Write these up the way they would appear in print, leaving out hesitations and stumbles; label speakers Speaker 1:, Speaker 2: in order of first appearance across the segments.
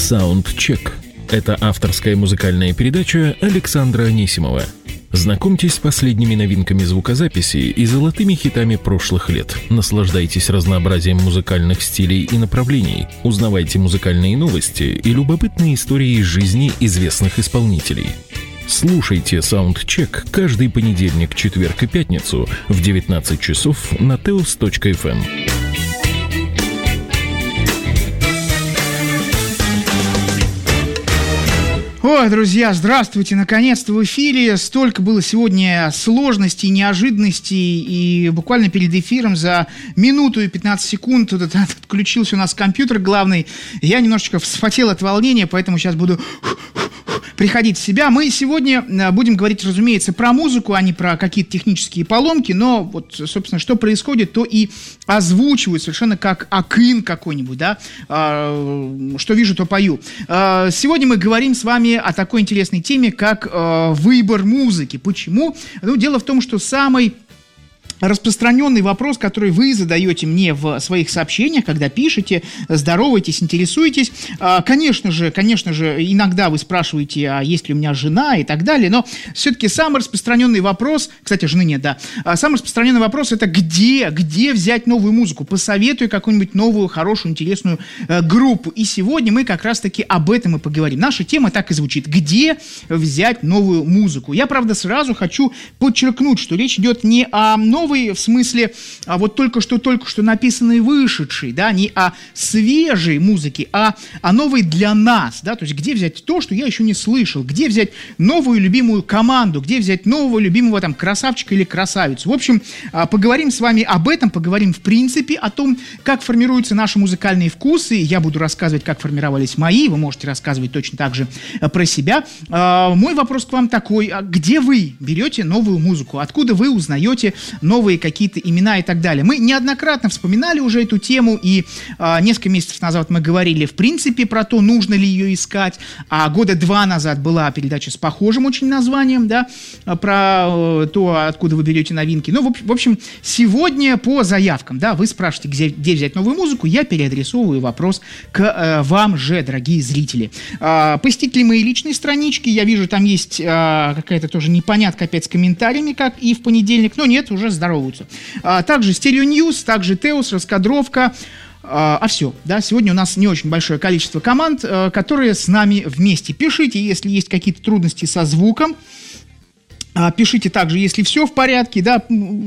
Speaker 1: Саундчек. Это авторская музыкальная передача Александра Анисимова. Знакомьтесь с последними новинками звукозаписи и золотыми хитами прошлых лет. Наслаждайтесь разнообразием музыкальных стилей и направлений. Узнавайте музыкальные новости и любопытные истории из жизни известных исполнителей. Слушайте Саундчек каждый понедельник, четверг и пятницу в 19 часов на teos.fm.
Speaker 2: Ой, друзья, здравствуйте, наконец-то в эфире. Столько было сегодня сложностей, неожиданностей, и буквально перед эфиром за минуту и 15 секунд отключился у нас компьютер главный. Я немножечко вспотел от волнения, поэтому сейчас буду приходить в себя. Мы сегодня будем говорить, разумеется, про музыку, а не про какие-то технические поломки, но вот, собственно, что происходит, то и озвучиваю совершенно как акын какой-нибудь, да, что вижу, то пою. Сегодня мы говорим с вами о такой интересной теме, как выбор музыки. Почему? Ну, дело в том, что самый распространенный вопрос, который вы задаете мне в своих сообщениях, когда пишете, здороваетесь, интересуетесь. Конечно же, иногда вы спрашиваете, а есть ли у меня жена и так далее, но все-таки самый распространенный вопрос, кстати, жены нет, да, самый распространенный вопрос — это где взять новую музыку? Посоветуй какую-нибудь новую, хорошую, интересную группу. И сегодня мы как раз-таки об этом и поговорим. Наша тема так и звучит: где взять новую музыку? Я, правда, сразу хочу подчеркнуть, что речь идет не о новой, в смысле, вот только что написанной, вышедшей, да, не о свежей музыке, а о новой для нас, да, то есть где взять то, что я еще не слышал, где взять новую любимую команду, где взять нового любимого там красавчика или красавицу. В общем, поговорим с вами об этом, поговорим в принципе о том, как формируются наши музыкальные вкусы. Я буду рассказывать, как формировались мои, вы можете рассказывать точно так же про себя. Мой вопрос к вам такой: где вы берете новую музыку, откуда вы узнаете новые какие-то имена и так далее. Мы неоднократно вспоминали уже эту тему, и несколько месяцев назад мы говорили, в принципе, про то, нужно ли ее искать, а года 2 назад была передача с похожим очень названием, да, про то, откуда вы берете новинки. Ну, в общем, сегодня по заявкам, да, вы спрашиваете, где взять новую музыку, я переадресовываю вопрос к вам же, дорогие зрители. Посетители моей личной странички, я вижу, там есть какая-то тоже непонятка опять с комментариями, как и в понедельник, но нет, уже здороваются. Также Stereo News, также Teos, Раскадровка. Все, да, сегодня у нас не очень большое количество команд, которые с нами вместе. Пишите, если есть какие-то трудности со звуком. Пишите также, если все в порядке, да,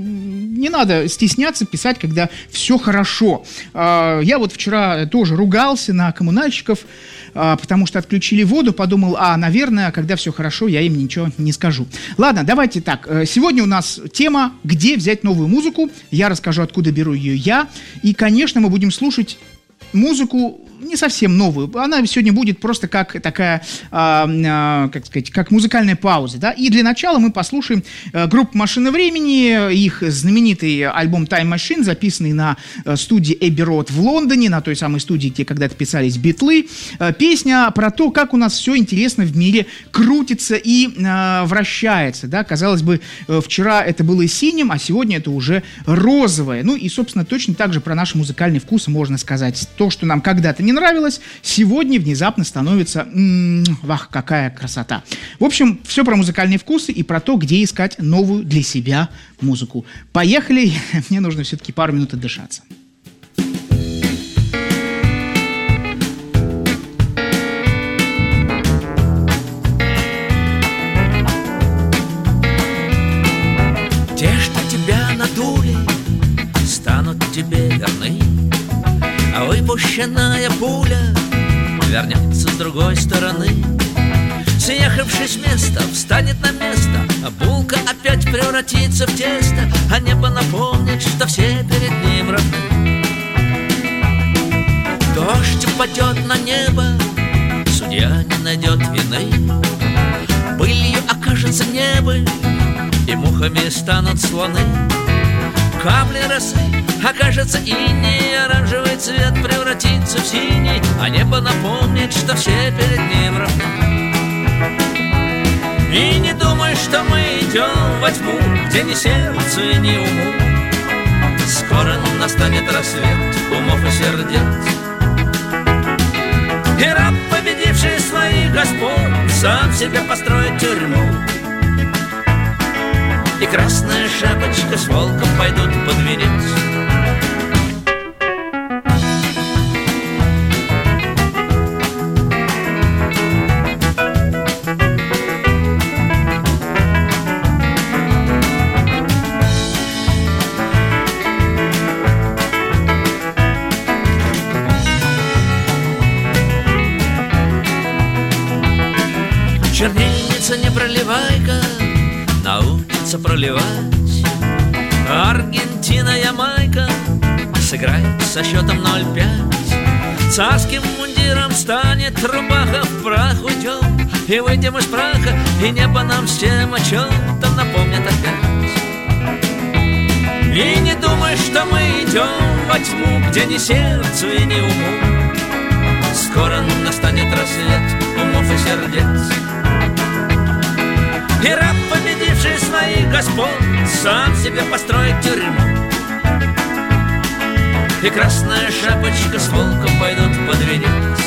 Speaker 2: не надо стесняться писать, когда все хорошо. Я вот вчера тоже ругался на коммунальщиков, потому что отключили воду, подумал, наверное, когда все хорошо, я им ничего не скажу. Ладно, давайте так, сегодня у нас тема «Где взять новую музыку?». Я расскажу, откуда беру ее я, и, конечно, мы будем слушать музыку не совсем новую. Она сегодня будет просто как такая, как сказать, как музыкальная пауза, да. И для начала мы послушаем группу «Машина времени», их знаменитый альбом «Time Machine», записанный на студии Abbey Road в Лондоне, на той самой студии, где когда-то писались Битлы. Песня про то, как у нас все интересно в мире крутится и вращается, да. Казалось бы, вчера это было синим, а сегодня это уже розовое. Ну и, собственно, точно так же про наши музыкальные вкусы можно сказать. То, что нам когда-то не нравилось, сегодня внезапно становится какая красота. В общем, все про музыкальные вкусы и про то, где искать новую для себя музыку. Поехали, мне нужно все-таки пару минут отдышаться.
Speaker 3: Те, что тебя надули, станут тебе верны, а выпущенная пуля вернется с другой стороны. Съехавшись с места, встанет на место, а булка опять превратится в тесто, а небо напомнит, что все перед ним равны. Дождь упадет на небо, судья не найдет вины, пылью окажется небо, и мухами станут слоны. Капли росы окажется иней, оранжевый цвет превратится в синий, а небо напомнит, что все перед ним равны. И не думай, что мы идем во тьму, где ни сердцу и ни уму. Скоро настанет рассвет умов и сердец, и раб победит сам себе построит тюрьму. И красная шапочка с волком пойдут под венец. Чернильница не проливайка научится проливать. Аргентина, Ямайка сыграет со счетом 0-5. Царским мундиром станет рубаха, в прах уйдем и выйдем из праха, и небо нам с тем о чем-то напомнит опять. И не думай, что мы идем во тьму, где ни сердцу и ни уму. Скоро настанет рассвет умов и сердец. И раб, победивший своих господ, сам себе построит тюрьму. И красная шапочка с волком пойдут под венец.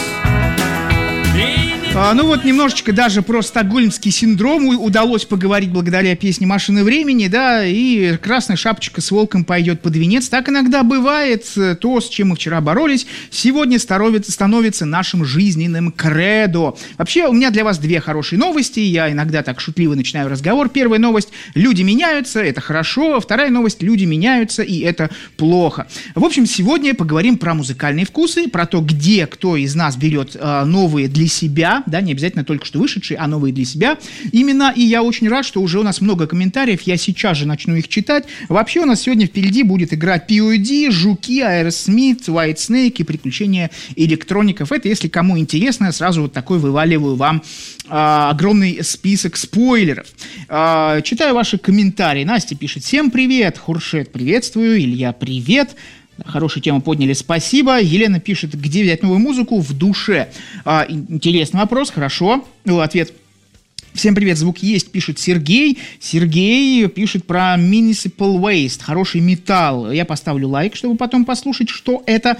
Speaker 2: Ну вот немножечко даже про стокгольмский синдром удалось поговорить благодаря песне «Машина времени», да, и «Красная шапочка с волком пойдет под венец». Так иногда бывает. То, с чем мы вчера боролись, сегодня становится нашим жизненным кредо. Вообще, у меня для вас две хорошие новости. Я иногда так шутливо начинаю разговор. Первая новость – люди меняются, это хорошо. Вторая новость – люди меняются, и это плохо. В общем, сегодня поговорим про музыкальные вкусы, про то, где кто из нас берет новые для себя, да, не обязательно только что вышедшие, а новые для себя. Именно, и я очень рад, что уже у нас много комментариев, я сейчас же начну их читать. Вообще у нас сегодня впереди будет игра POD, Жуки, Aerosmith, White Snake и приключения электроников. Это, если кому интересно, сразу вот такой вываливаю вам огромный список спойлеров. Читаю ваши комментарии. Настя пишет: всем привет, Хуршет, приветствую, Илья, привет. Хорошую тему подняли, спасибо. Елена пишет: где взять новую музыку? В душе. Интересный вопрос, хорошо. Ответ: всем привет, звук есть, пишет Сергей. Сергей пишет про Municipal Waste, хороший металл. Я поставлю лайк, чтобы потом послушать, что это.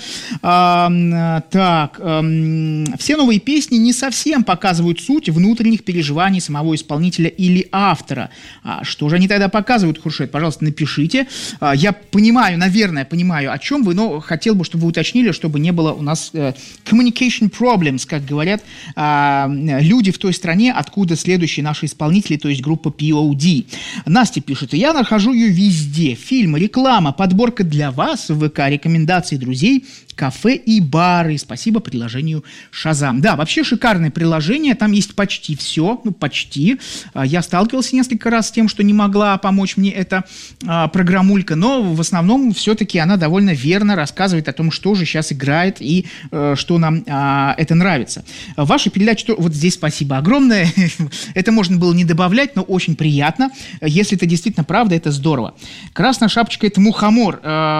Speaker 2: Все новые песни не совсем показывают суть внутренних переживаний самого исполнителя или автора. Что же они тогда показывают, Хуршет? Пожалуйста, напишите. Я понимаю, наверное, понимаю, о чем вы, но хотел бы, чтобы вы уточнили, чтобы не было у нас communication problems, как говорят люди в той стране, откуда следующие наши исполнители, то есть группа POD. Настя пишет: я нахожу ее везде. Фильм, реклама, подборка для вас в ВК, рекомендации друзей, кафе и бары. Спасибо приложению Shazam. Да, вообще шикарное приложение, там есть почти все, почти. Я сталкивался несколько раз с тем, что не могла помочь мне эта программулька, но в основном все-таки она довольно верно рассказывает о том, что же сейчас играет и что нам это нравится. Ваша передача, вот здесь спасибо огромное. Это можно было не добавлять, но очень приятно. Если это действительно правда, это здорово. Красная шапочка – это мухомор.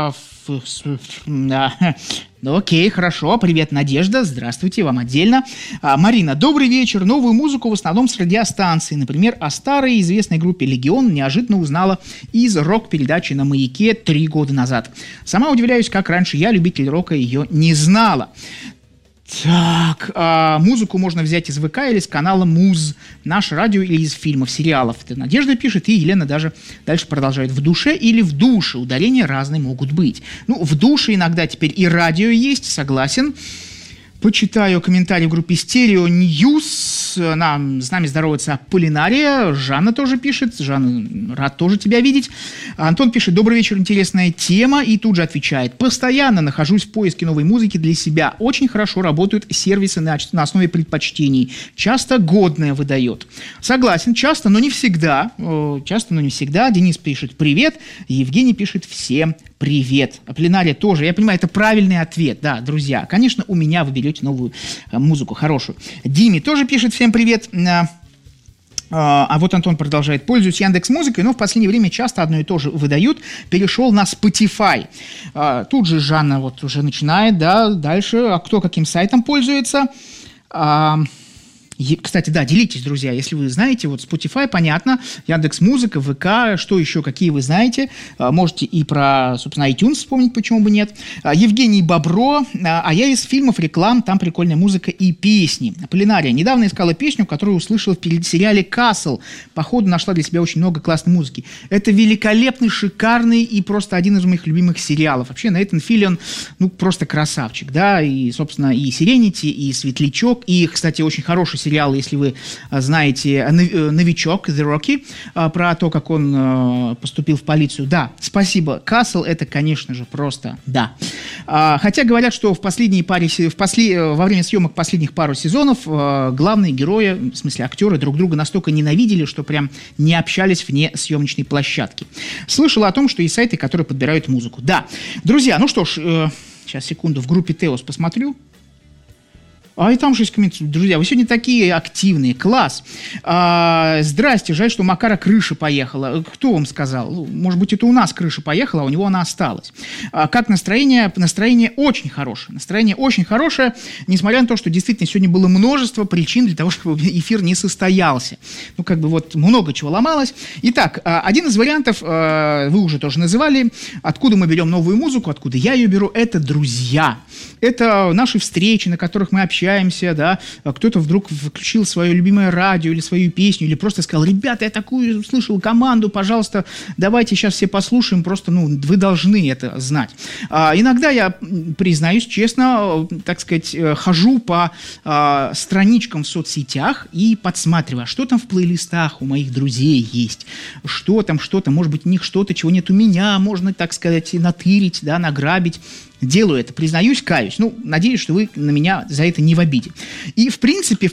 Speaker 2: Ну, окей, хорошо. Привет, Надежда. Здравствуйте, вам отдельно. Марина, добрый вечер. Новую музыку в основном с радиостанции. Например, о старой известной группе «Легион» неожиданно узнала из рок-передачи на «Маяке» 3 года назад. Сама удивляюсь, как раньше я, любитель рока, ее не знала. Так, музыку можно взять из ВК или с канала Муз, наше радио или из фильмов, сериалов. Это Надежда пишет, и Елена даже дальше продолжает. В душе или в душе? Ударения разные могут быть. Ну, в душе иногда теперь и радио есть, согласен. Почитаю комментарии в группе Стерео Ньюс. С нами здоровается Полинария. Жанна тоже пишет. Жанна, рад тоже тебя видеть. Антон пишет: добрый вечер, интересная тема. И тут же отвечает: постоянно нахожусь в поиске новой музыки для себя. Очень хорошо работают сервисы на основе предпочтений. Часто годное выдает. Согласен, часто, но не всегда. Денис пишет: привет. Евгений пишет: всем привет. Полинария тоже. Я понимаю, это правильный ответ. Да, друзья. Конечно, у меня вы берете новую музыку, хорошую. Диме тоже пишет: всем привет. А вот Антон продолжает: пользуюсь Яндекс.Музыкой, но в последнее время часто одно и то же выдают. Перешел на Spotify. Тут же Жанна вот уже начинает, да, дальше. А кто каким сайтом пользуется? Кстати, да, делитесь, друзья, если вы знаете, вот Spotify, понятно, Яндекс.Музыка, ВК, что еще, какие вы знаете, можете и про, собственно, iTunes вспомнить, почему бы нет. Евгений Бобро, а я из фильмов, реклам, там прикольная музыка и песни. Полинария недавно искала песню, которую услышала в сериале «Касл». Походу, нашла для себя очень много классной музыки. Это великолепный, шикарный и просто один из моих любимых сериалов. Вообще, Нейтан Филлион, ну, просто красавчик, да, и, собственно, и «Сиренити», и «Светлячок», и, кстати, очень хороший сериал, если вы знаете, «Новичок», «The Rocky», про то, как он поступил в полицию. Да, спасибо. «Касл» — это, конечно же, просто да. Хотя говорят, что во время съемок последних пару сезонов главные герои, в смысле актеры, друг друга настолько ненавидели, что прям не общались вне съемочной площадки. Слышала о том, что есть сайты, которые подбирают музыку. Да. Друзья, ну что ж, сейчас, секунду, в группе Теос посмотрю. И там же есть комментарии. Друзья, вы сегодня такие активные. Класс. Здрасте, жаль, что у Макара крыша поехала. Кто вам сказал? Может быть, это у нас крыша поехала, а у него она осталась. Как настроение? Настроение очень хорошее. Настроение очень хорошее, несмотря на то, что действительно сегодня было множество причин для того, чтобы эфир не состоялся. Ну, как бы вот много чего ломалось. Итак, один из вариантов, вы уже тоже называли, откуда мы берем новую музыку, откуда я ее беру, это друзья. Это наши встречи, на которых мы общаемся, да, кто-то вдруг включил свое любимое радио или свою песню, или просто сказал: ребята, я такую услышал команду, пожалуйста, давайте сейчас все послушаем, просто, вы должны это знать. Иногда я, признаюсь честно, так сказать, хожу по страничкам в соцсетях и подсматриваю, что там в плейлистах у моих друзей есть, что там, может быть, у них что-то, чего нет у меня, можно, так сказать, натырить, да, награбить. Делаю это, признаюсь, каюсь. Надеюсь, что вы на меня за это не в обиде. И, в принципе,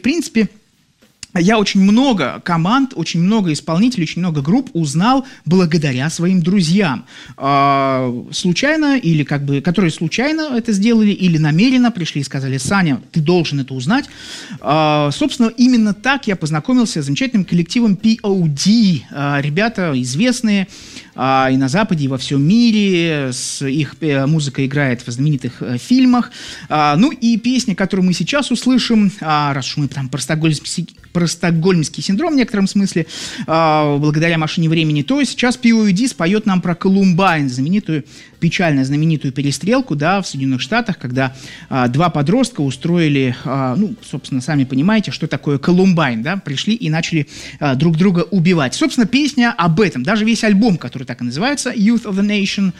Speaker 2: я очень много команд, очень много исполнителей, очень много групп узнал благодаря своим друзьям. Случайно, или которые случайно это сделали, или намеренно пришли и сказали: Саня, ты должен это узнать. Собственно, именно так я познакомился с замечательным коллективом POD. Ребята известные и на Западе, и во всем мире. Их музыка играет в знаменитых фильмах. И песня, которую мы сейчас услышим, раз уж мы там про стокгольмский синдром в некотором смысле, благодаря «Машине времени», то сейчас POD споет нам про Колумбайн, печально знаменитую перестрелку, да, в Соединенных Штатах, когда два подростка устроили, собственно, сами понимаете, что такое Колумбайн, да, пришли и начали друг друга убивать. Собственно, песня об этом, даже весь альбом, который так и называется, Youth of the Nation,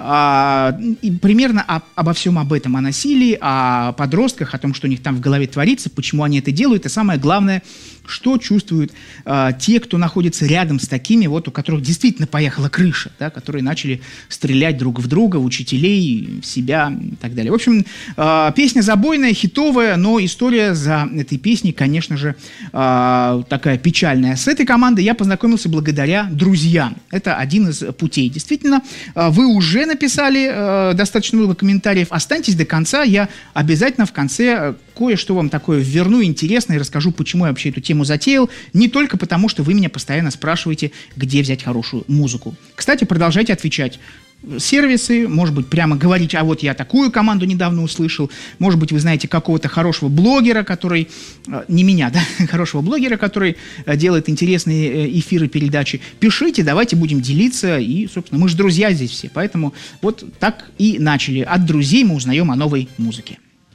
Speaker 2: и примерно обо всем об этом, о насилии, о подростках, о том, что у них там в голове творится, почему они это делают, и самое главное, что чувствуют те, кто находится рядом с такими, у которых действительно поехала крыша, да, которые начали стрелять друг в друга, в учителей, в себя и так далее. В общем, песня забойная, хитовая, но история за этой песней, конечно же, такая печальная. С этой командой я познакомился благодаря друзьям. Это один из путей. Действительно, вы уже написали достаточно много комментариев. Останьтесь до конца, я обязательно в конце кое-что вам такое верну интересное и расскажу, почему я вообще эту тему затеял. Не только потому, что вы меня постоянно спрашиваете, где взять хорошую музыку. Кстати, продолжайте отвечать. Сервисы, может быть, прямо говорить: а вот я такую команду недавно услышал. Может быть, вы знаете какого-то хорошего блогера, который... Не меня, да? Хорошего блогера, который делает интересные эфиры, передачи. Пишите, давайте будем делиться. И, собственно, мы же друзья здесь все. Поэтому вот так и начали. От друзей мы узнаем о новой музыке.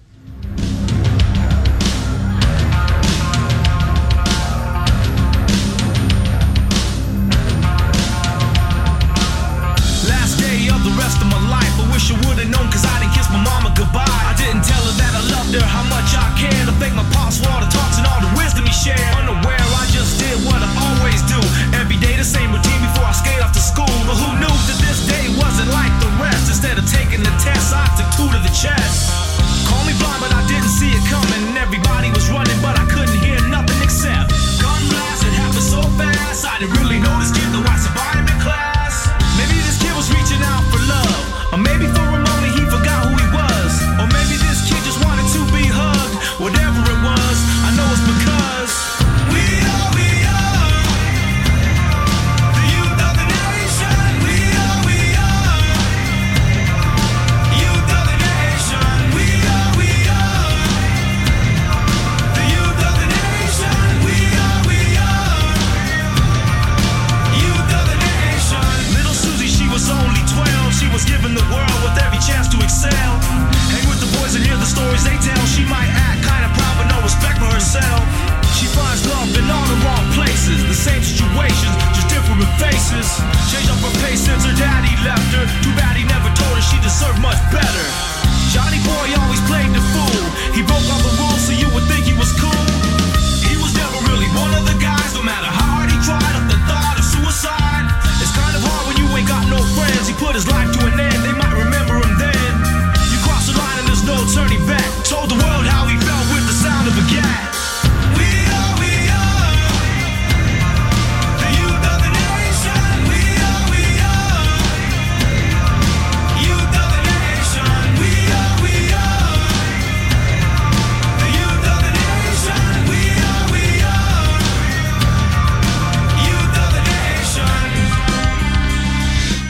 Speaker 4: How much I care to thank my pops for all the talks and all the wisdom he shared. Unaware, I just did what I always do. Every day the same routine before I skate off to school. But who knew that this day wasn't like the rest? Instead of taking the test, I took 2 to the chest. Call me blind, but I didn't see it coming. Everybody was running, but I couldn't hear nothing except gun blast. It happened so fast, I didn't really know this kid, though I survived in class. Maybe this kid was reaching out for love, or maybe for a moment he forgot who he was, or maybe this kid just wanted to be hugged. Whatever it was, I know it's because we are the youth of the nation. We are youth of the nation. We are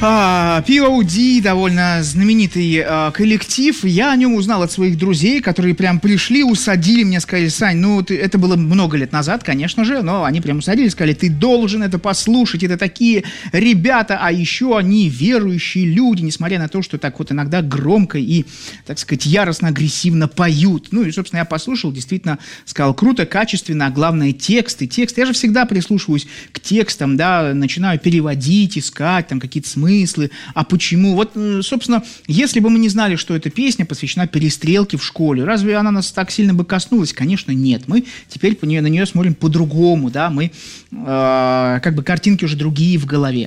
Speaker 2: POD, довольно знаменитый коллектив. Я о нем узнал от своих друзей, которые прям пришли, усадили меня, сказали: Сань, ну это было много лет назад, конечно же, но они прям усадили, сказали: ты должен это послушать, это такие ребята, а еще они верующие люди, несмотря на то, что так вот иногда громко и, так сказать, яростно, агрессивно поют. Ну и, собственно, я послушал, действительно сказал: круто, качественно, а главное тексты. Я же всегда прислушиваюсь к текстам, да, начинаю переводить, искать там какие-то смыслы, а почему. Вот, собственно, если бы мы не знали, что эта песня посвящена перестрелке в школе, разве она нас так сильно бы коснулась? Конечно, нет. Мы теперь на нее смотрим по-другому, да, мы как бы картинки уже другие в голове.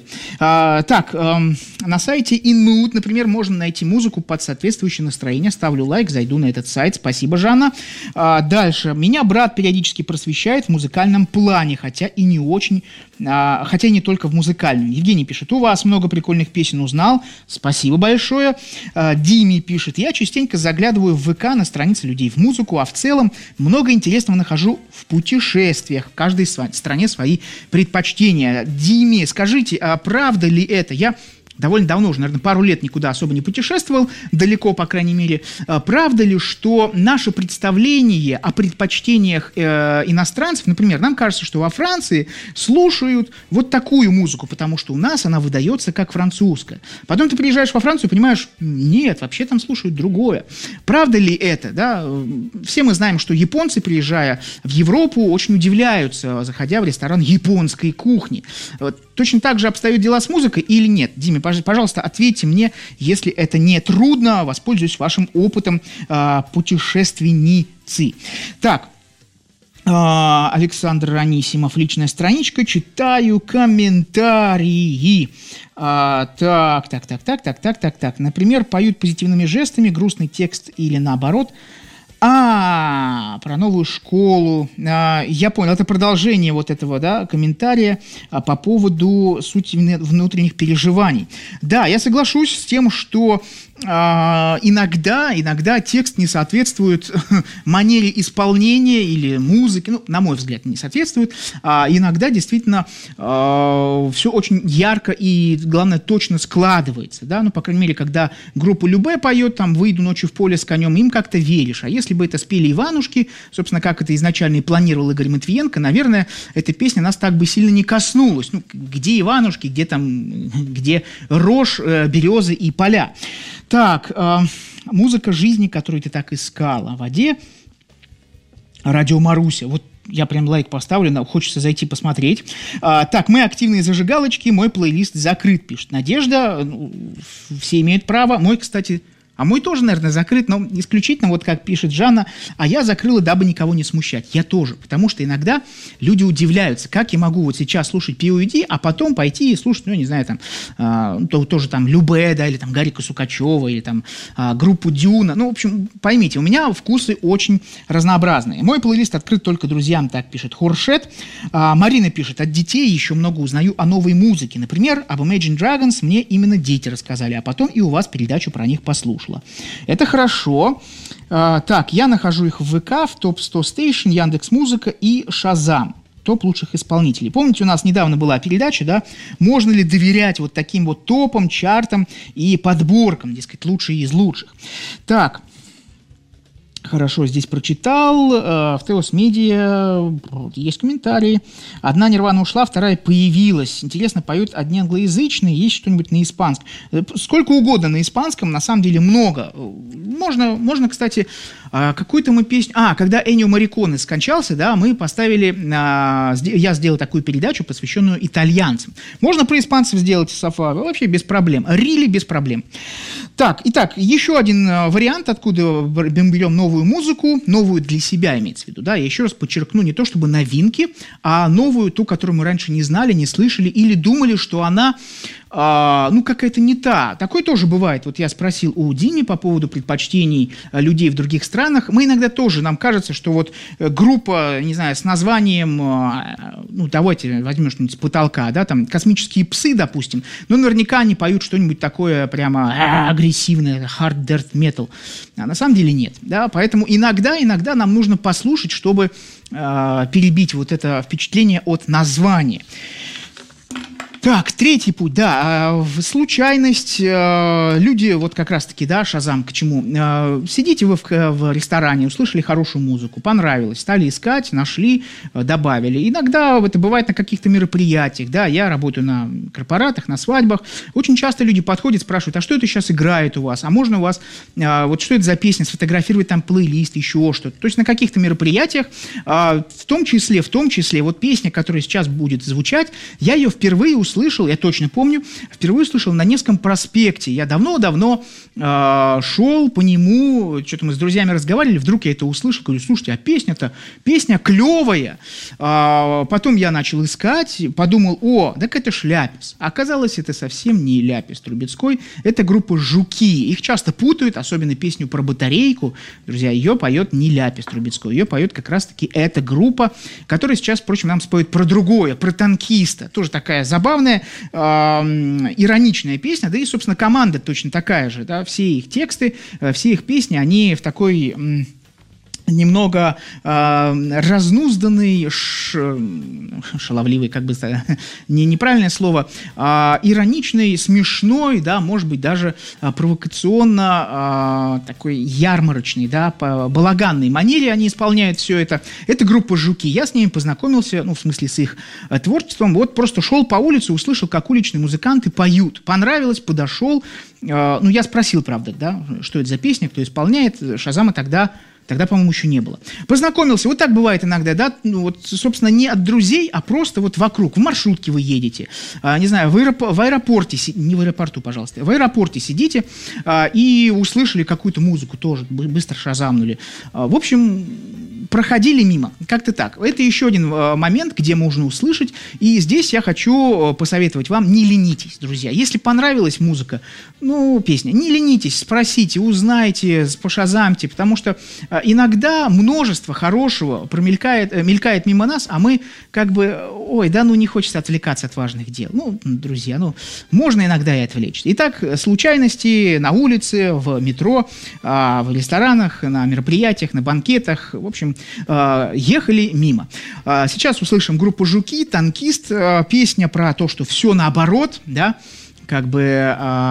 Speaker 2: На сайте InMood, например, можно найти музыку под соответствующее настроение. Ставлю лайк, зайду на этот сайт. Спасибо, Жанна. Дальше. Меня брат периодически просвещает в музыкальном плане, хотя и не очень, хотя и не только в музыкальном. Евгений пишет: у вас много прикольных песен узнал. Спасибо большое. Диме пишет: я частенько заглядываю в ВК на страницы людей в музыку, а в целом много интересного нахожу в путешествиях. В каждой стране свои предпочтения. Диме, скажите, а правда ли это? Я довольно давно, уже, наверное, пару лет никуда особо не путешествовал, далеко, по крайней мере. Правда ли, что наше представление о предпочтениях иностранцев, например, нам кажется, что во Франции слушают вот такую музыку, потому что у нас она выдается как французская. Потом ты приезжаешь во Францию и понимаешь: нет, вообще там слушают другое. Правда ли это? Да? Все мы знаем, что японцы, приезжая в Европу, очень удивляются, заходя в ресторан японской кухни. Точно так же обстоят дела с музыкой или нет? Диме, пожалуйста, ответьте мне, если это не трудно, воспользуюсь вашим опытом путешественницы. Так, Александр Анисимов, личная страничка, читаю комментарии. Так. Например, поют позитивными жестами, грустный текст или наоборот. Про новую школу. Я понял, это продолжение вот этого, да, комментария по поводу сути внутренних переживаний. Да, я соглашусь с тем, что иногда текст не соответствует манере исполнения или музыки, ну, на мой взгляд, не соответствует. Иногда действительно все очень ярко и, главное, точно складывается, да, ну, по крайней мере, когда группа Любэ поет, там, «Выйду ночью в поле с конем», им как-то веришь. А если бы это спели Иванушки, собственно, как это изначально и планировал Игорь Матвиенко, наверное, эта песня нас так бы сильно не коснулась. Ну, где Иванушки, где рожь, березы и поля. Так, музыка жизни, которую ты так искал, о воде. Радио Маруся. Вот я прям лайк поставлю, хочется зайти посмотреть. Так, мы активные зажигалочки, мой плейлист закрыт, пишет Надежда. Все имеют право. Мой, кстати... А мой тоже, наверное, закрыт, но исключительно, вот как пишет Жанна, а я закрыла, дабы никого не смущать. Я тоже, потому что иногда люди удивляются, как я могу вот сейчас слушать POD, а потом пойти и слушать, ну, я не знаю, там, тоже там Любэ, да, или там Гарика Сукачева, или там группу Дюна. Ну, в общем, поймите, у меня вкусы очень разнообразные. Мой плейлист открыт только друзьям, так пишет Хоршет. Марина пишет: от детей еще много узнаю о новой музыке. Например, об Imagine Dragons мне именно дети рассказали, а потом и у вас передачу про них послушал. Это хорошо. Так, я нахожу их в ВК, в ТОП-100 Station, Яндекс.Музыка и Шазам. Топ лучших исполнителей. Помните, у нас недавно была передача, да, можно ли доверять вот таким вот топам, чартам и подборкам, дескать, лучшие из лучших. Так, хорошо, здесь прочитал. В Теос Медиа есть комментарии. Одна Нирвана ушла, вторая появилась. Интересно, поют одни англоязычные, есть что-нибудь на испанском. Сколько угодно на испанском, на самом деле много. Можно, кстати, какую-то мы песню... когда Эннио Морриконе скончался, да, мы поставили... Я сделал такую передачу, посвященную итальянцам. Можно про испанцев сделать Сафа, вообще без проблем. Рили без проблем. Так, итак, еще один вариант, откуда мы берем новую музыку, новую для себя имеется в виду, да, я еще раз подчеркну, не то чтобы новинки, а новую, ту, которую мы раньше не знали, не слышали или думали, что она, какая-то не та. Такое тоже бывает. Вот я спросил у Дими по поводу предпочтений людей в других странах. Мы иногда тоже, нам кажется, что вот группа, не знаю, с названием, давайте возьмем что-нибудь с потолка, да, там, «Космические псы», допустим, но наверняка они поют что-нибудь такое прямо агрессивное, hard dirt metal. А на самом деле нет, да, поэтому иногда нам нужно послушать, чтобы перебить вот это впечатление от названия. Так, третий путь, да, случайность, люди, вот как раз-таки, да, Шазам, к чему, сидите вы в ресторане, услышали хорошую музыку, понравилось, стали искать, нашли, добавили. Иногда это бывает на каких-то мероприятиях, да, я работаю на корпоратах, на свадьбах, очень часто люди подходят, спрашивают, а что это сейчас играет у вас, а можно у вас, вот что это за песня, сфотографировать там плейлист, еще что-то. То есть на каких-то мероприятиях, в том числе, вот песня, которая сейчас будет звучать, я ее впервые услышал, я точно помню, впервые услышал на Невском проспекте. Я давно-давно шел по нему, что-то мы с друзьями разговаривали, вдруг я это услышал, говорю, слушайте, а песня клевая. Потом я начал искать, подумал, так это ж Ляпис. Оказалось, это совсем не Ляпис Трубецкой, это группа «Жуки». Их часто путают, особенно песню про батарейку. Друзья, ее поет не Ляпис Трубецкой, ее поет как раз-таки эта группа, которая сейчас, впрочем, нам споет про другое, про танкиста. Тоже такая забавная, ироничная песня, да и, собственно, команда точно такая же, да, все их тексты, все их песни, они в такой немного разнузданный, шаловливый, как бы неправильное слово, ироничный, смешной, да, может быть, даже провокационно такой ярмарочный, да, по балаганной манере они исполняют все это. Это группа «Жуки». Я с ними познакомился, в смысле с их творчеством, вот просто шел по улице, услышал, как уличные музыканты поют. Понравилось, подошел, я спросил, правда, да, что это за песня, кто исполняет, Шазама тогда, по-моему, еще не было. Познакомился, вот так бывает иногда, да, собственно, не от друзей, а просто вот вокруг, в маршрутке вы едете, не знаю, в аэропорте, не в аэропорту, пожалуйста, в аэропорте сидите и услышали какую-то музыку, тоже быстро шазамнули. В общем, проходили мимо, как-то так. Это еще один момент, где можно услышать, и здесь я хочу посоветовать вам, не ленитесь, друзья. Если понравилась музыка, песня, не ленитесь, спросите, узнайте, пошазамьте, потому что иногда множество хорошего мелькает мимо нас, а мы как бы, не хочется отвлекаться от важных дел. Друзья, можно иногда и отвлечься. Итак, случайности на улице, в метро, в ресторанах, на мероприятиях, на банкетах, в общем, ехали мимо. Сейчас услышим группу «Жуки», «Танкист», песня про то, что все наоборот, да, как бы,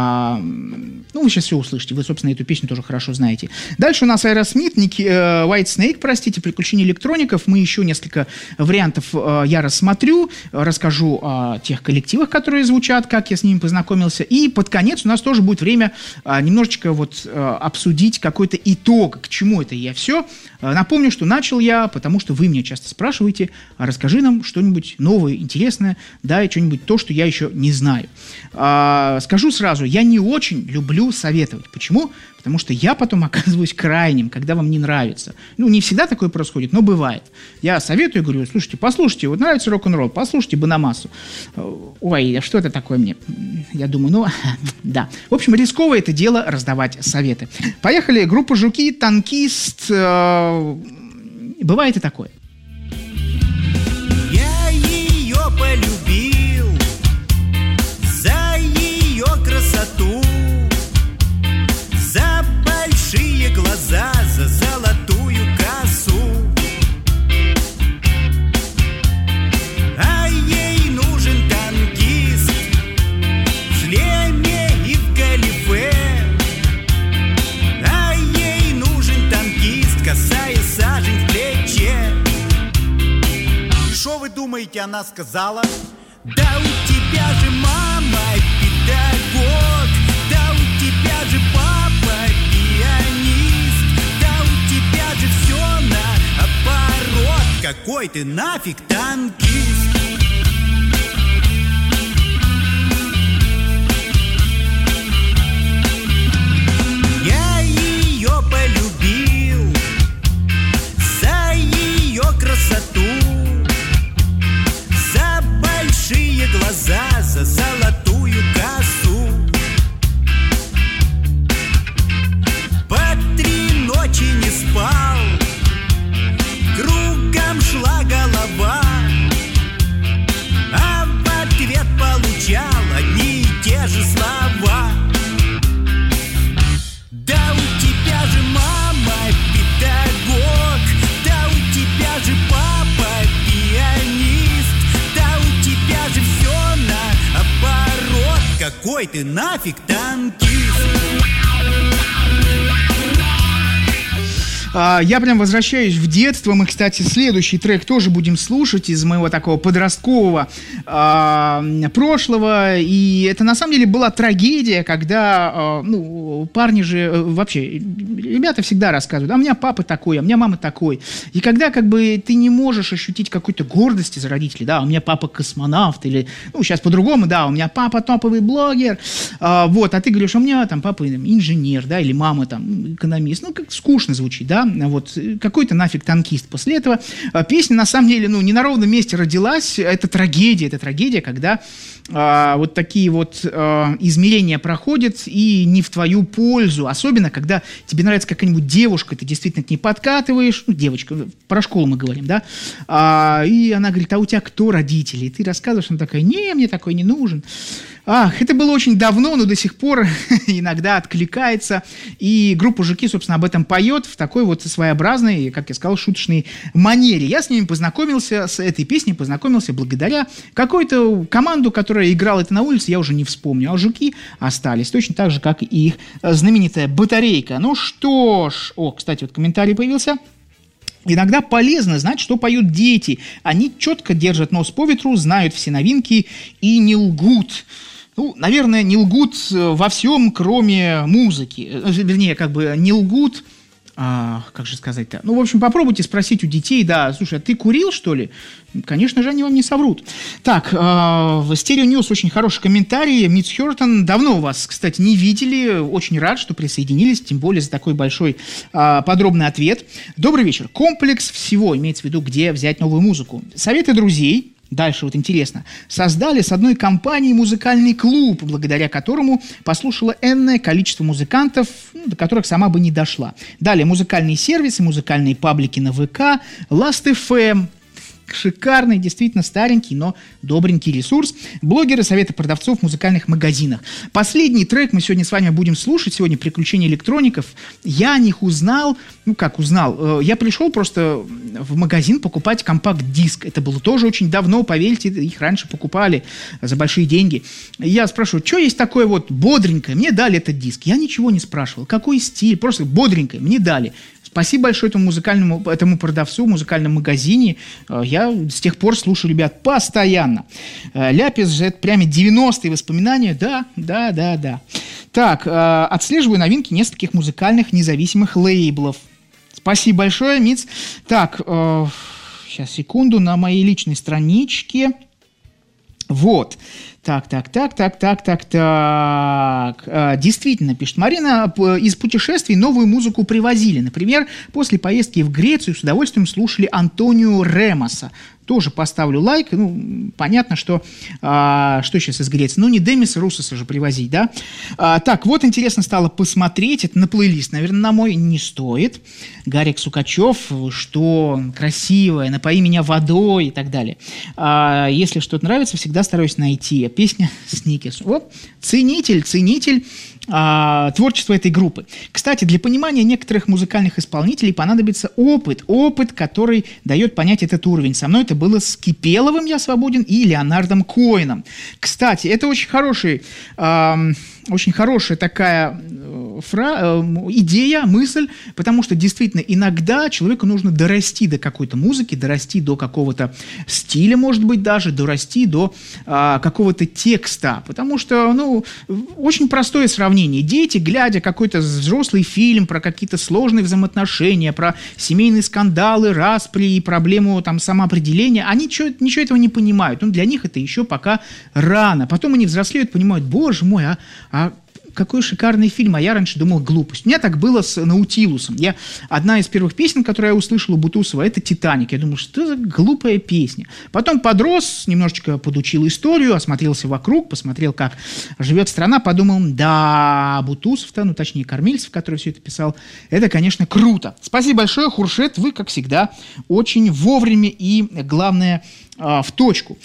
Speaker 2: вы сейчас все услышите, вы, собственно, эту песню тоже хорошо знаете. Дальше у нас Aerosmith, White Snake, «Приключения электроников». Мы еще несколько вариантов я рассмотрю, расскажу о тех коллективах, которые звучат, как я с ними познакомился. И под конец у нас тоже будет время немножечко обсудить какой-то итог, к чему это я все. Напомню, что начал я, потому что вы меня часто спрашиваете, расскажи нам что-нибудь новое, интересное, да, и что-нибудь то, что я еще не знаю. Скажу сразу, я не очень люблю советовать. Почему? Потому что я потом оказываюсь крайним, когда вам не нравится. Не всегда такое происходит, но бывает. Я советую, говорю, слушайте, послушайте, вот нравится рок-н-ролл, послушайте Бонамассу. Ой, что это такое мне? Я думаю, да. В общем, рисковое это дело раздавать советы. Поехали, группа «Жуки», «Танкист». Бывает и такое.
Speaker 5: Я ее полюбил за ее красоту, за большие глаза, за золотую косу. А ей нужен танкист в шлеме и в галифе. А ей нужен танкист, косая сажень в плече. И шо вы думаете, она сказала? Да у тебя же мама педагог, да у тебя же папа пианист, да у тебя же все наоборот. Какой ты нафиг танкист? Я ее полюбил за ее красоту, за большие глаза, за золотую косу. По 3 ночи не спал, кругом шла голова. какой ты нафиг танкист.
Speaker 2: Я прям возвращаюсь в детство. Мы, кстати, следующий трек тоже будем слушать из моего такого подросткового прошлого. И это на самом деле была трагедия, когда, парни же вообще, ребята всегда рассказывают, а у меня папа такой, а у меня мама такой. И когда как бы ты не можешь ощутить какой-то гордости за родителей, да, у меня папа космонавт, или, сейчас по-другому, да, у меня папа топовый блогер, а ты говоришь, у меня там папа инженер, да, или мама там экономист, как скучно звучит, да. Вот, какой-то нафиг танкист. После этого песня, на самом деле, не на ровном месте родилась. Это трагедия, когда вот такие вот измерения проходят и не в твою пользу. Особенно, когда тебе нравится какая-нибудь девушка, ты действительно к ней подкатываешь, девочка, про школу мы говорим, да, и она говорит, а у тебя кто родители? И ты рассказываешь, она такая, не, мне такой не нужен. Это было очень давно, но до сих пор иногда откликается. И группа «Жуки», собственно, об этом поет в такой вот своеобразной, как я сказал, шуточной манере. Я с ними познакомился, с этой песней познакомился благодаря какой-то команду, которая играла это на улице, я уже не вспомню. А «Жуки» остались, точно так же, как и их знаменитая «Батарейка». Ну что ж, кстати, вот комментарий появился. Иногда полезно знать, что поют дети. Они четко держат нос по ветру, знают все новинки и не лгут. Наверное, не лгут во всем, кроме музыки. Вернее, не лгут... как же сказать-то? В общем, попробуйте спросить у детей, да, слушай, а ты курил, что ли? Конечно же, они вам не соврут. Так, в Stereo News очень хороший комментарий. Митс Хёртон, давно вас, кстати, не видели. Очень рад, что присоединились, тем более за такой большой подробный ответ. Добрый вечер. Комплекс всего, имеется в виду, где взять новую музыку. Советы друзей. Дальше вот интересно. Создали с одной компанией музыкальный клуб, благодаря которому послушала энное количество музыкантов, до которых сама бы не дошла. Далее музыкальные сервисы, музыкальные паблики на ВК, Last.fm. Шикарный, действительно старенький, но добренький ресурс. Блогеры, советы продавцов в музыкальных магазинах. Последний трек мы сегодня с вами будем слушать. Сегодня «Приключения электроников». Я о них узнал. Узнал? Я пришел просто в магазин покупать компакт-диск. Это было тоже очень давно, поверьте, их раньше покупали за большие деньги. Я спрашиваю, что есть такое вот бодренькое? Мне дали этот диск. Я ничего не спрашивал. Какой стиль? Просто бодренькое. Мне дали. Спасибо большое этому продавцу в музыкальном магазине. Я с тех пор слушаю ребят постоянно. Ляпис же это прямо 90-е воспоминания. Да. Так, отслеживаю новинки нескольких музыкальных независимых лейблов. Спасибо большое, Митц. Так, сейчас, секунду, на моей личной страничке. Вот. Так. Действительно, пишет Марина, из путешествий новую музыку привозили. Например, после поездки в Грецию с удовольствием слушали Антонио Ремоса. Тоже поставлю лайк. Понятно, что сейчас из Греции. Не Демиса Руссоса же привозить, да? Так, вот интересно стало посмотреть. Это на плейлист, наверное, на мой не стоит. Гарик Сукачев, что красивое, напои меня водой и так далее. Если что-то нравится, всегда стараюсь найти. Песня «Сникерс». Ценитель творчества этой группы. Кстати, для понимания некоторых музыкальных исполнителей понадобится опыт, который дает понять этот уровень. Со мной это было с Кипеловым «Я свободен» и Леонардом Коэном. Кстати, это очень хорошая такая идея, мысль, потому что действительно иногда человеку нужно дорасти до какой-то музыки, дорасти до какого-то стиля, может быть, даже дорасти до какого-то текста, потому что, очень простое сравнение. Дети, глядя какой-то взрослый фильм про какие-то сложные взаимоотношения, про семейные скандалы, распри и проблему самоопределения, они ничего этого не понимают. Для них это еще пока рано. Потом они взрослеют, понимают, боже мой, какой шикарный фильм, а я раньше думал глупость. У меня так было с Наутилусом. Одна из первых песен, которую я услышал у Бутусова, это «Титаник». Я думал, что за глупая песня. Потом подрос, немножечко подучил историю, осмотрелся вокруг, посмотрел, как живет страна, подумал, да, Бутусов-то, точнее, Кормильцев, который все это писал, это, конечно, круто. Спасибо большое, Хуршет, вы, как всегда, очень вовремя и, главное, в точку.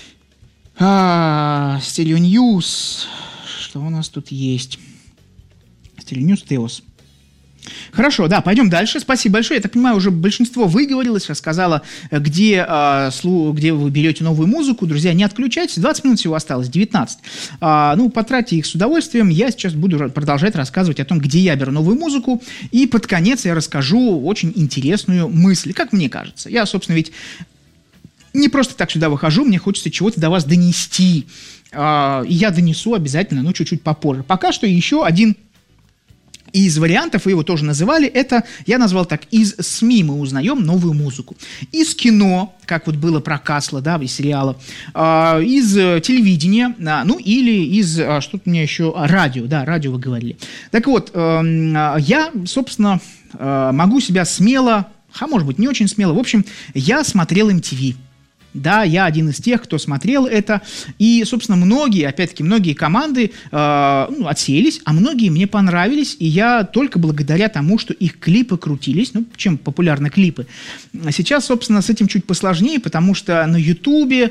Speaker 2: Stereo News... Что у нас тут есть? Stereo News Теос. Хорошо, да, пойдем дальше. Спасибо большое. Я так понимаю, уже большинство выговорилось, рассказала, где вы берете новую музыку. Друзья, не отключайтесь. 20 минут всего осталось, 19. Потратьте их с удовольствием. Я сейчас буду продолжать рассказывать о том, где я беру новую музыку. И под конец я расскажу очень интересную мысль, как мне кажется. Я, собственно, ведь не просто так сюда выхожу, мне хочется чего-то до вас донести. И я донесу обязательно, но чуть-чуть попозже. Пока что еще один из вариантов, вы его тоже называли, это, я назвал так, из СМИ мы узнаем новую музыку. Из кино, как вот было про Касла, да, из сериала, из телевидения, или из, что-то у меня еще, радио, да, радио вы говорили. Так вот, я, собственно, могу себя смело, может быть, не очень смело, в общем, я смотрел MTV. Да, я один из тех, кто смотрел это, и, собственно, многие команды отсеялись, а многие мне понравились, и я только благодаря тому, что их клипы крутились, чем популярны клипы. Сейчас, собственно, с этим чуть посложнее, потому что на Ютубе,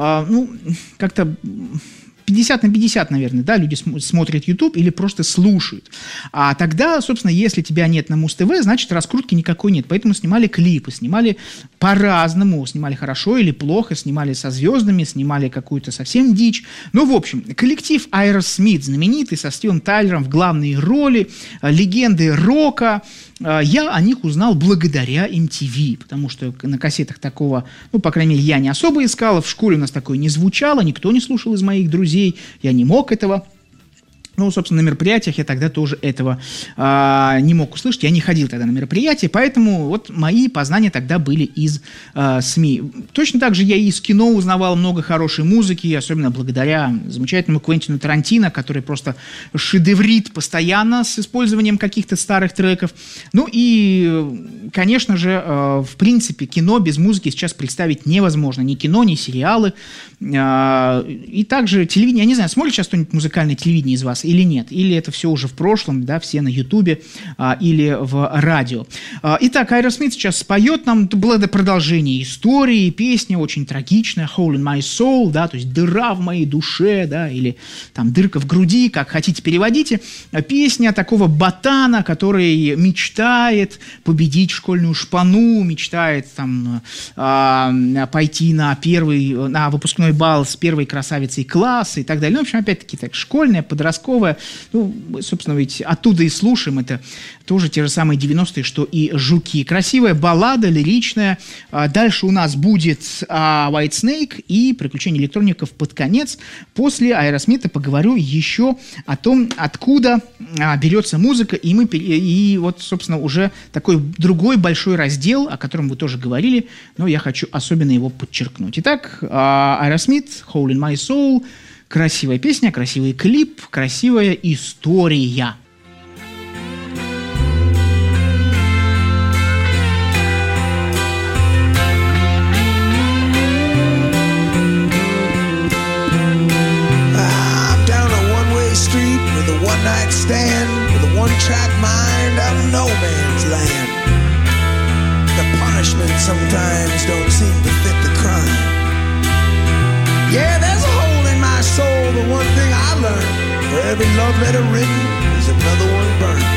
Speaker 2: как-то 50 на 50, наверное, да, люди смотрят YouTube или просто слушают. А тогда, собственно, если тебя нет на Муз-ТВ, значит, раскрутки никакой нет. Поэтому снимали клипы, снимали по-разному, снимали хорошо или плохо, снимали со звездами, снимали какую-то совсем дичь. В общем, коллектив Aerosmith, знаменитый, со Стивом Тайлером в главной роли, легенды рока. Я о них узнал благодаря MTV, потому что на кассетах такого, по крайней мере, я не особо искал, в школе у нас такое не звучало, никто не слушал из моих друзей, я не мог этого. Собственно, на мероприятиях я тогда тоже этого не мог услышать, я не ходил тогда на мероприятия, поэтому вот мои познания тогда были из СМИ. Точно так же я и из кино узнавал много хорошей музыки, особенно благодаря замечательному Квентину Тарантино, который просто шедеврит постоянно с использованием каких-то старых треков. И, конечно же, в принципе, кино без музыки сейчас представить невозможно. Ни кино, ни сериалы. И также телевидение. Я не знаю, смотрит сейчас кто-нибудь музыкальное телевидение из вас или нет, или это все уже в прошлом, да, все на Ютубе или в радио. Итак, Aerosmith сейчас споет нам, это было продолжение истории, песня очень трагичная, Hole in my soul, да, то есть дыра в моей душе, да, или там дырка в груди, как хотите переводите. Песня такого ботана, который мечтает победить школьную шпану, мечтает там пойти на выпускной бал с первой красавицей класса и так далее. В общем, опять-таки так школьная, подростковая. Собственно, ведь оттуда и слушаем. Это тоже те же самые 90-е, что и «Жуки». Красивая баллада, лиричная. Дальше у нас будет White Snake и «Приключения электроников» под конец. После Аэросмита поговорю еще о том, откуда берется музыка. И вот, собственно, уже такой другой большой раздел, о котором вы тоже говорили, но я хочу особенно его подчеркнуть. Итак, Aerosmith, Hole in my soul. Красивая песня, красивый клип, красивая история.
Speaker 6: I'm down a one-way street with a one-night stand, with a one-track mind out of no man's land. The punishment sometimes don't seem to fit the crime. Yeah, there's a hole in my soul, the one thing I learned, for every love letter written, there's another one burned.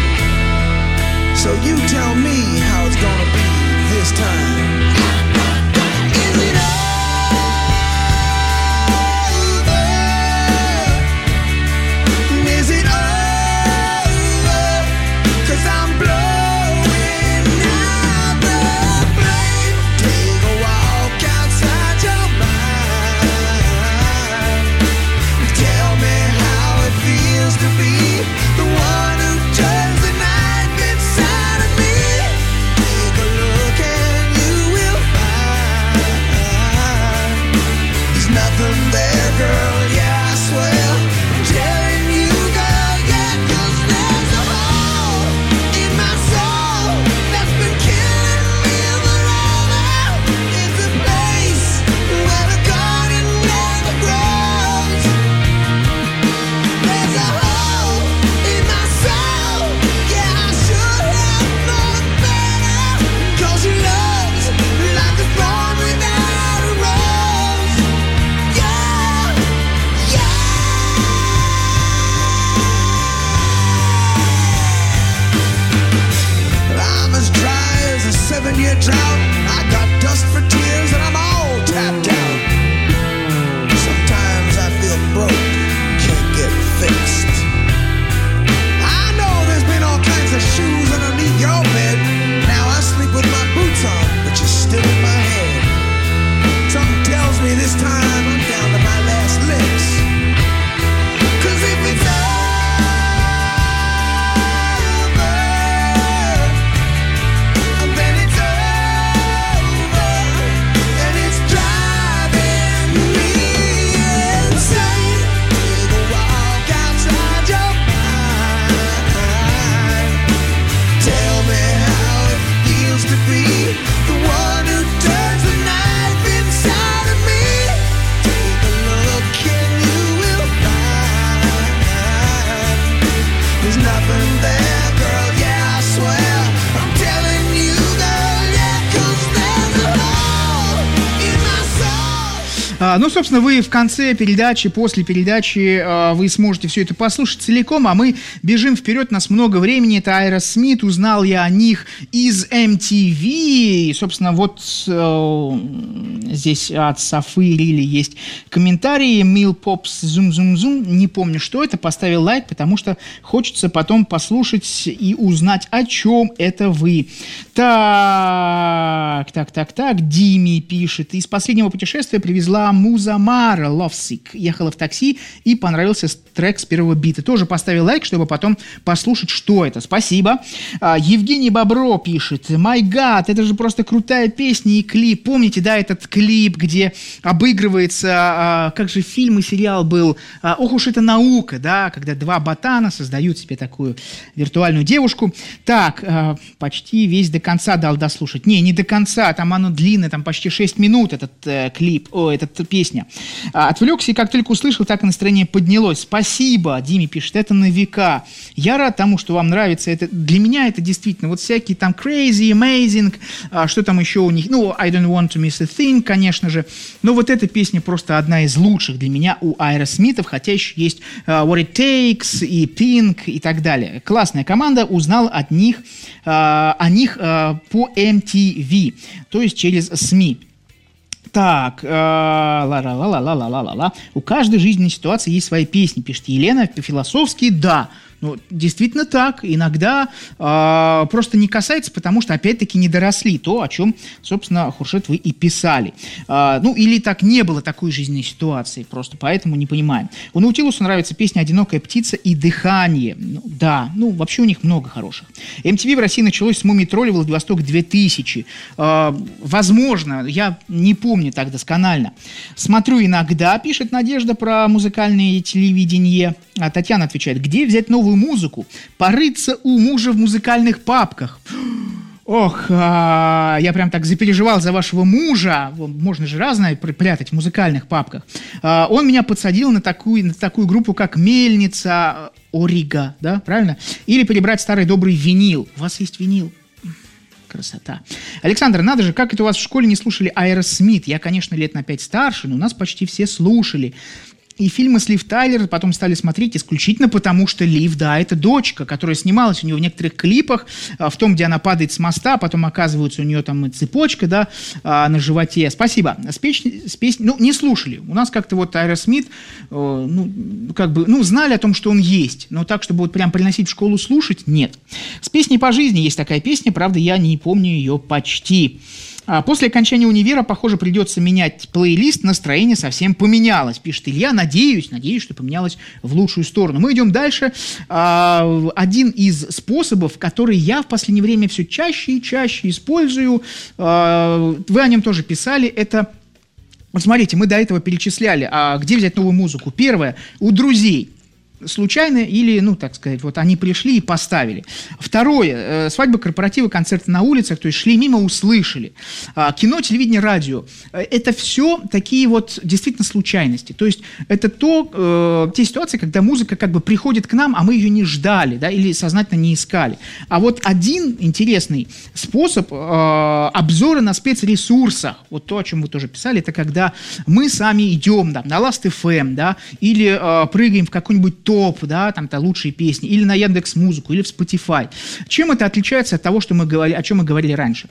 Speaker 6: So you tell me how it's gonna be this time. Is it over? Is it over? 'Cause I'm blowing out the flame. Take a walk outside your mind. Tell me how it feels to be the one who turns the knife inside of me. Take a look and
Speaker 2: Ну, собственно, вы в конце передачи, после передачи вы сможете все это послушать целиком, а мы бежим вперед, у нас много времени. Это Aerosmith, узнал я о них из MTV. И, собственно, вот здесь от Софы Рили есть комментарии. Мил Попс, зум-зум-зум, не помню, что это, поставил лайк, потому что хочется потом послушать и узнать, о чем это вы. Так, Дими пишет. Из последнего путешествия привезла Музамара Lovesick. Ехала в такси и понравился трек с первого бита. Тоже поставил лайк, чтобы потом послушать, что это. Спасибо. Евгений Бобро пишет. My God, это же просто крутая песня и клип. Помните, да, этот клип, где обыгрывается, как же фильм и сериал был, ох уж это наука, да, когда два ботана создают себе такую виртуальную девушку. Так, почти весь до конца дал дослушать. Не до конца, там оно длинное, там почти 6 минут этот клип, эта песня. Отвлекся, и как только услышал, так и настроение поднялось. Спасибо, Диме пишет, это на века. Я рад тому, что вам нравится. Это, для меня это действительно вот всякие там crazy, amazing, что там еще у них, ну, I don't want to miss a thing, конечно же. Но вот эта песня просто одна из лучших для меня у Aerosmith'ов, хотя еще есть What It Takes и Pink и так далее. Классная команда, узнал о них по MTV, то есть через СМИ. Так, у каждой жизненной ситуации есть свои песни, пишет Елена, по-философски, да. Ну, действительно так. Иногда просто не касается, потому что, опять-таки, не доросли то, о чем, собственно, Хуршед, вы и писали. Ну, или так не было такой жизненной ситуации, просто поэтому не понимаем. У Наутилуса нравится песня «Одинокая птица» и «Дыхание». Ну, да, ну, вообще у них много хороших. MTV в России началось с «Мумий-тролля» Владивосток 2000. Возможно, я не помню так досконально. Смотрю иногда, пишет Надежда про музыкальное телевидение. А Татьяна отвечает, где взять новую музыку? Порыться у мужа в музыкальных папках. Ох, я прям так запереживал за вашего мужа. Можно же разное прятать в музыкальных папках. Он меня подсадил на такую группу, как «Мельница», «Орига», да, правильно? Или перебрать старый добрый винил. У вас есть винил? Красота. Александр, надо же, как это у вас в школе не слушали Aerosmith? Я, конечно, лет на 5 старше, но у нас почти все слушали. И фильмы с Лив Тайлер потом стали смотреть исключительно потому, что Лив, да, это дочка, которая снималась у нее в некоторых клипах, в том, где она падает с моста, потом оказывается у нее там цепочка, да, на животе. Спасибо. С песней, ну, не слушали. У нас как-то вот Aerosmith, знали о том, что он есть, но так, чтобы вот прям приносить в школу слушать, нет. С песней по жизни есть такая песня, правда, я не помню ее почти. После окончания универа, похоже, придется менять плейлист, настроение совсем поменялось, пишет Илья. Надеюсь, что поменялось в лучшую сторону. Мы идем дальше. Один из способов, который я в последнее время все чаще и чаще использую, вы о нем тоже писали, это... Вот смотрите, мы до этого перечисляли, где взять новую музыку. Первое, у друзей. Случайно или, ну, так сказать, вот они пришли и поставили. Второе, свадьбы, корпоративы, концерты на улицах, то есть шли мимо, услышали. Кино, телевидение, радио. Это все такие вот действительно случайности. То есть это те ситуации, когда музыка как бы приходит к нам, а мы ее не ждали, да, или сознательно не искали. А вот один интересный способ обзора на спецресурсах, вот то, о чем вы тоже писали, это когда мы сами идем, да, на Last.fm, да, или прыгаем в какой-нибудь топ, да, там-то лучшие песни, или на Яндекс.Музыку, или в Spotify. Чем это отличается от того, о чем мы говорили раньше?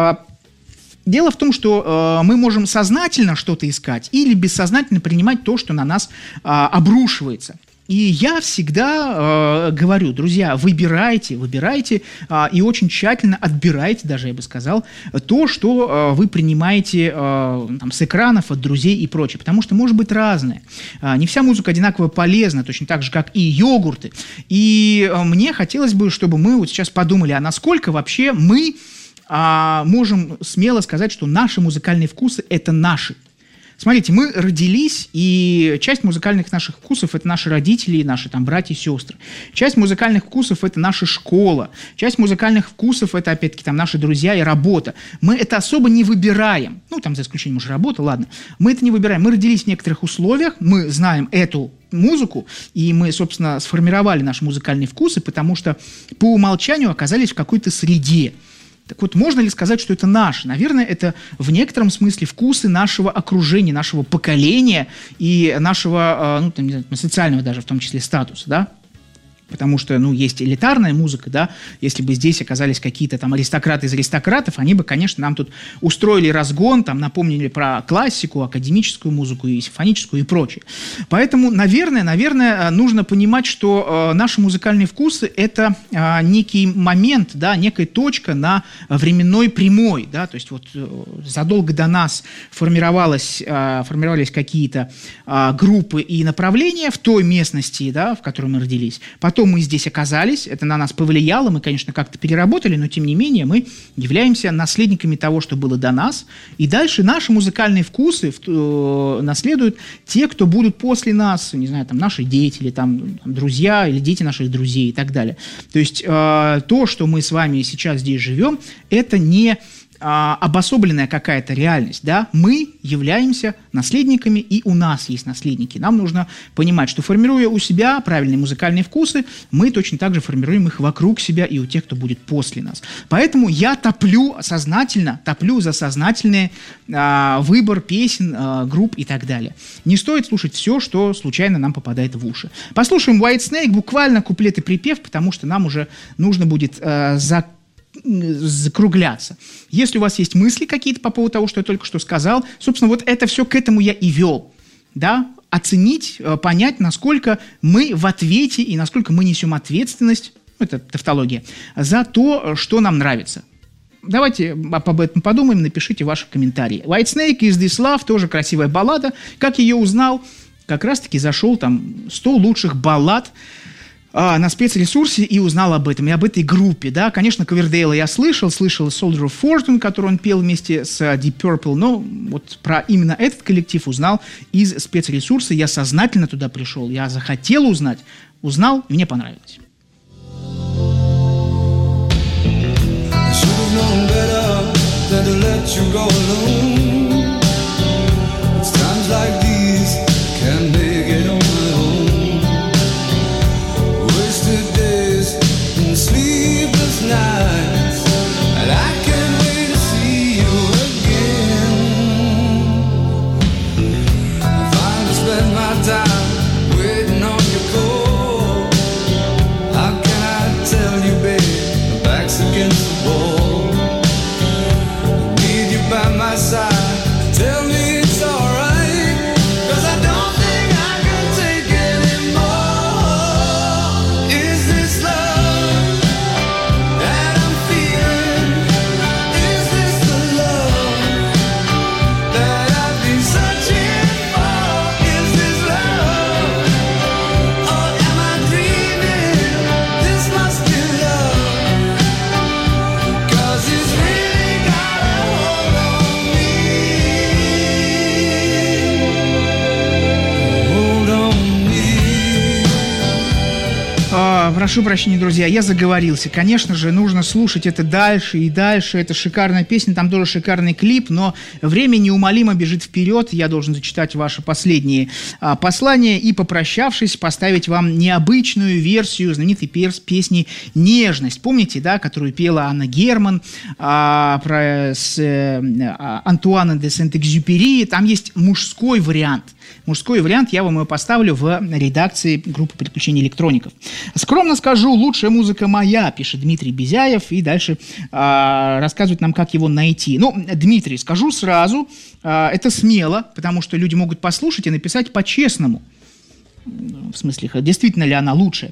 Speaker 2: Дело в том, что мы можем сознательно что-то искать или бессознательно принимать то, что на нас обрушивается. И я всегда говорю, друзья, выбирайте и очень тщательно отбирайте, даже я бы сказал, то, что вы принимаете там, с экранов, от друзей и прочее, потому что может быть разное. Не вся музыка одинаково полезна, точно так же, как и йогурты. И мне хотелось бы, чтобы мы вот сейчас подумали, а насколько вообще мы можем смело сказать, что наши музыкальные вкусы – это наши. Смотрите, мы родились, и часть музыкальных наших вкусов – это наши родители, наши там братья и сестры. Часть музыкальных вкусов – это наша школа. Часть музыкальных вкусов – это, опять-таки, там наши друзья и работа. Мы это особо не выбираем. Ну, там, за исключением уже работы, ладно. Мы это не выбираем. Мы родились в некоторых условиях, мы знаем эту музыку, и мы, собственно, сформировали наши музыкальные вкусы, потому что по умолчанию оказались в какой-то среде. Так вот, можно ли сказать, что это наше? Наверное, это в некотором смысле вкусы нашего окружения, нашего поколения и нашего, не знаю, социального даже, в том числе, статуса, да? Потому что, есть элитарная музыка, да, если бы здесь оказались какие-то там аристократы из аристократов, они бы, конечно, нам тут устроили разгон, там напомнили про классику, академическую музыку и симфоническую и прочее. Поэтому, наверное, нужно понимать, что наши музыкальные вкусы – это некий момент, да, некая точка на временной прямой, да, то есть вот задолго до нас формировались какие-то группы и направления в той местности, да, в которой мы родились. Потом мы здесь оказались, это на нас повлияло, мы, конечно, как-то переработали, но, тем не менее, мы являемся наследниками того, что было до нас, и дальше наши музыкальные вкусы наследуют те, кто будут после нас, не знаю, там, наши дети, или там друзья, или дети наших друзей и так далее. То есть то, что мы с вами сейчас здесь живем, это не обособленная какая-то реальность, да, мы являемся наследниками, и у нас есть наследники. Нам нужно понимать, что, формируя у себя правильные музыкальные вкусы, мы точно так же формируем их вокруг себя и у тех, кто будет после нас. Поэтому я топлю за сознательный выбор песен, групп и так далее. Не стоит слушать все, что случайно нам попадает в уши. Послушаем Whitesnake, буквально куплет и припев, потому что нам уже нужно будет закругляться. Если у вас есть мысли какие-то по поводу того, что я только что сказал, собственно, вот это все к этому я и вел, да, оценить, понять, насколько мы в ответе и насколько мы несем ответственность, это тавтология, за то, что нам нравится. Давайте об этом подумаем, напишите ваши комментарии. Whitesnake, Is This Love, тоже красивая баллада. Как ее узнал? Как раз-таки зашел там 100 лучших баллад на спецресурсе и узнал об этом, и об этой группе, да, конечно, Ковердейла я слышал Soldier of Fortune, который он пел вместе с Deep Purple, но вот про именно этот коллектив узнал из спецресурса, я сознательно туда пришел, я захотел узнал, и мне понравилось.
Speaker 7: Nights, and I can't wait to see you again. I finally spent my time waiting on your call. How can I tell you, babe, my back's against the wall. I need you by my side. Tell me it's alright, 'cause I don't think I can take anymore. Is this love that I'm feeling? Is this the love that I've been searching for? Is this love, or am I dreaming? This must be love, 'cause it's really got a hold on me. Hold on me.
Speaker 2: Прошу прощения, друзья, я заговорился. Конечно же, нужно слушать это дальше и дальше. Это шикарная песня, там тоже шикарный клип, но время неумолимо бежит вперед. Я должен зачитать ваши последние послания и, попрощавшись, поставить вам необычную версию знаменитой песни «Нежность». Помните, да, которую пела Анна Герман с Антуана де Сент-Экзюпери? Там есть мужской вариант. Мужской вариант, я вам его поставлю в редакции группы «Приключения электроников». Скромно скажу, лучшая музыка моя, пишет Дмитрий Безяев, и дальше рассказывает нам, как его найти. Ну, Дмитрий, скажу сразу, это смело, потому что люди могут послушать и написать по-честному. В смысле, действительно ли она лучшая.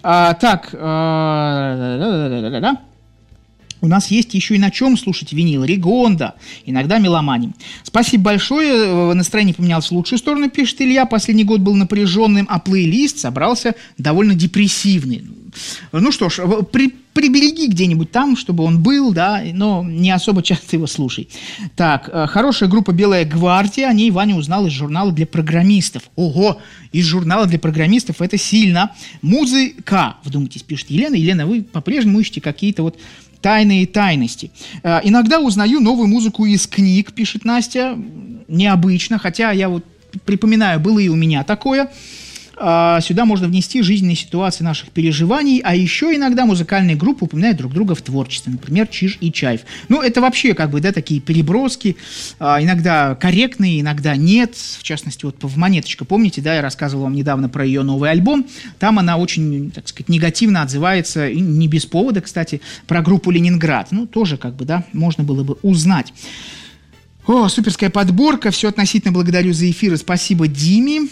Speaker 2: У нас есть еще и на чем слушать винил. Ригонда. Иногда меломаним. Спасибо большое. Настроение поменялось в лучшую сторону, пишет Илья. Последний год был напряженным, а плейлист собрался довольно депрессивный. Ну что ж, прибереги где-нибудь там, чтобы он был, да, но не особо часто его слушай. Так, хорошая группа «Белая гвардия», о ней Ваня узнал из журнала для программистов. Ого, из журнала для программистов, это сильно. Музыка, вдумайтесь, пишет Елена. Елена, вы по-прежнему ищете какие-то вот тайные тайности. Иногда узнаю новую музыку из книг, пишет Настя. Необычно, хотя я вот припоминаю, было и у меня такое. Сюда можно внести жизненные ситуации наших переживаний, а еще иногда музыкальные группы упоминают друг друга в творчестве, например, Чиж и Чайф. Ну, это вообще, как бы, да, такие переброски, иногда корректные, иногда нет. В частности, вот в «Монеточка», помните, да, я рассказывал вам недавно про ее новый альбом, там она очень, так сказать, негативно отзывается, и не без повода, кстати, про группу «Ленинград». Ну, тоже, как бы, да, можно было бы узнать. О, суперская подборка, все относительно благодарю за эфир, и спасибо Диме.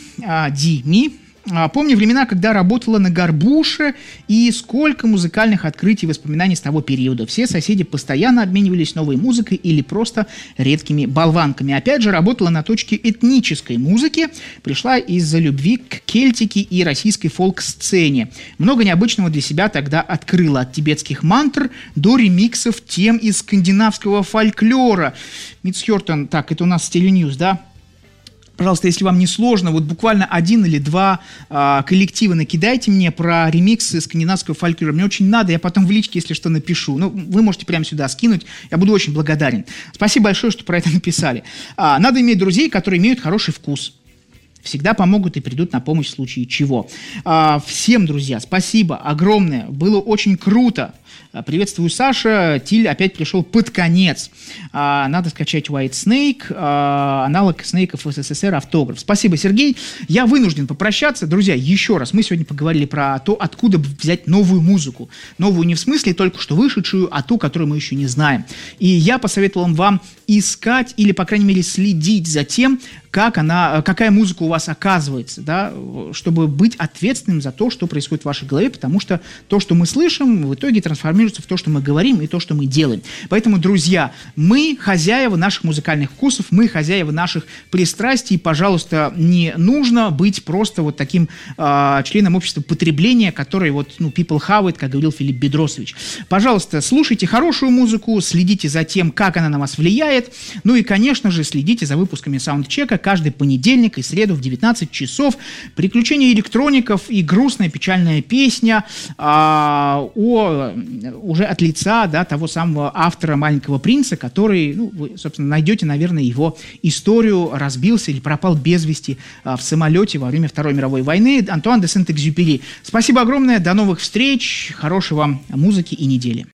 Speaker 2: Помню времена, когда работала на Горбуше, и сколько музыкальных открытий и воспоминаний с того периода. Все соседи постоянно обменивались новой музыкой или просто редкими болванками. Опять же, работала на точке этнической музыки, пришла из-за любви к кельтике и российской фолк-сцене. Много необычного для себя тогда открыла, от тибетских мантр до ремиксов тем из скандинавского фольклора. Митс Хёртон, так, это у нас с Теленьюз, да? Пожалуйста, если вам не сложно, вот буквально 1 или 2 коллектива накидайте мне про ремиксы скандинавского фольклора. Мне очень надо, я потом в личке, если что, напишу. Ну, вы можете прямо сюда скинуть, я буду очень благодарен. Спасибо большое, что про это написали. Надо иметь друзей, которые имеют хороший вкус. Всегда помогут и придут на помощь в случае чего. Всем, друзья, спасибо огромное. Было очень круто. Приветствую, Саша. Тиль опять пришел под конец. Надо скачать White Snake, аналог Снейков в СССР, автограф. Спасибо, Сергей. Я вынужден попрощаться. Друзья, еще раз, мы сегодня поговорили про то, откуда взять новую музыку. Новую не в смысле только что вышедшую, а ту, которую мы еще не знаем. И я посоветовал вам искать или, по крайней мере, следить за тем, какая музыка у вас оказывается, да, чтобы быть ответственным за то, что происходит в вашей голове, потому что то, что мы слышим, в итоге трансформируется в то, что мы говорим и то, что мы делаем. Поэтому, друзья, мы хозяева наших музыкальных вкусов, мы хозяева наших пристрастий. Пожалуйста, не нужно быть просто вот таким членом общества потребления, который вот, people have it, как говорил Филипп Бедросович. Пожалуйста, слушайте хорошую музыку, следите за тем, как она на вас влияет, ну и, конечно же, следите за выпусками саундчека каждый понедельник и среду в 19 часов. Приключения электроников и грустная печальная песня уже от лица, да, того самого автора «Маленького принца», который, вы, собственно, найдете, наверное, его историю, разбился или пропал без вести в самолете во время Второй мировой войны. Антуан де Сент-Экзюпери. Спасибо огромное, до новых встреч, хорошей вам музыки и недели.